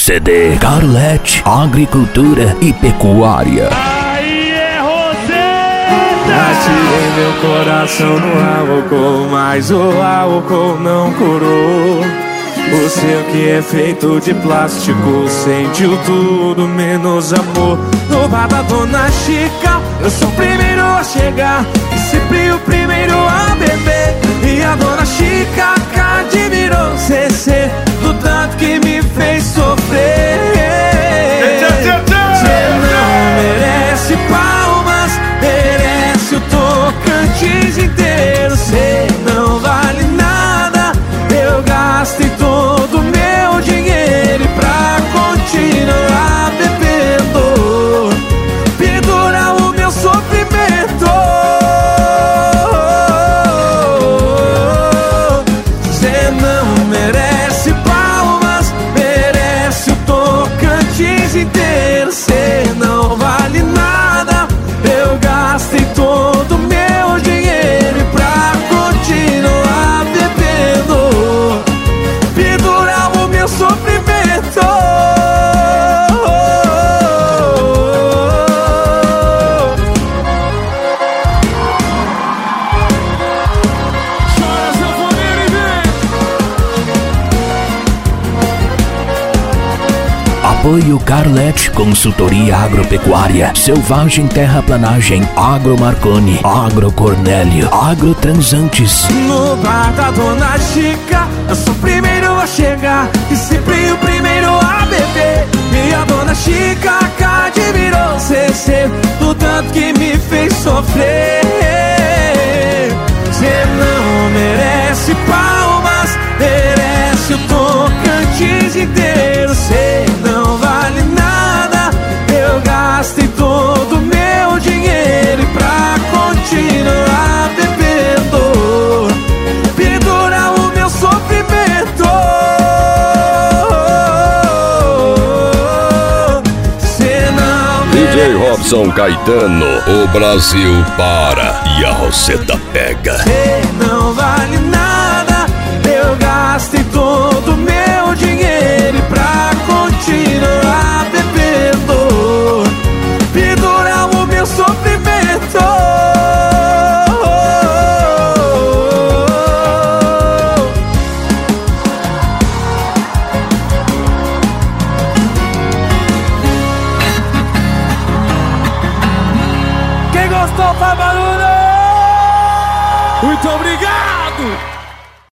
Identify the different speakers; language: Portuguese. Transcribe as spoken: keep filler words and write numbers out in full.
Speaker 1: C D Carlete, Agricultura e Pecuária.
Speaker 2: Aí é você!
Speaker 3: Atirei meu coração no álcool, mas o álcool não curou. O seu que é feito de plástico sentiu tudo menos amor. No bar da Dona Chica, eu sou o primeiro a chegar e sempre o primeiro a beber. E a Dona Chica admirou C C do tanto que me fez sofrer. Cê não merece palmas, merece o Tocantins inteiro. Cê não vale nada, eu gastei todo o meu dinheiro. E pra continuar bebendo, pendura o meu sofrimento. Cê não merece palmas, merece o Tocantins inteiro. Cê não vale nada, eu gastei todo o meu dinheiro. E pra continuar bebendo, pendurar o meu sofrimento.
Speaker 2: Chora, sanfoneiro, e vem!
Speaker 1: Apoio Carlete, Consultoria Agropecuária, Selvagem Terraplanagem, Agro Marconi, Agro Cornélio, Agro Transantes.
Speaker 3: No bar da Dona Chica, eu sou o primeiro a chegar e sempre o primeiro a beber. E a Dona Chica admirou C C do tanto que me fez sofrer. Cê não merece palmas, merece o Tocantins inteiro. Cê não vale nada, eu gastei todo o meu dinheiro. E pra continuar bebendo, pendura o meu sofrimento. Cê não
Speaker 4: D J
Speaker 3: merece
Speaker 4: Robson Caetano, o Brasil para e a Roseta pega.
Speaker 3: Cê não vale nada, eu gastei todo o meu dinheiro. E pra continuar bebendo, pendurar o meu sofrimento.
Speaker 2: Quem gostou faz barulho! Muito obrigado!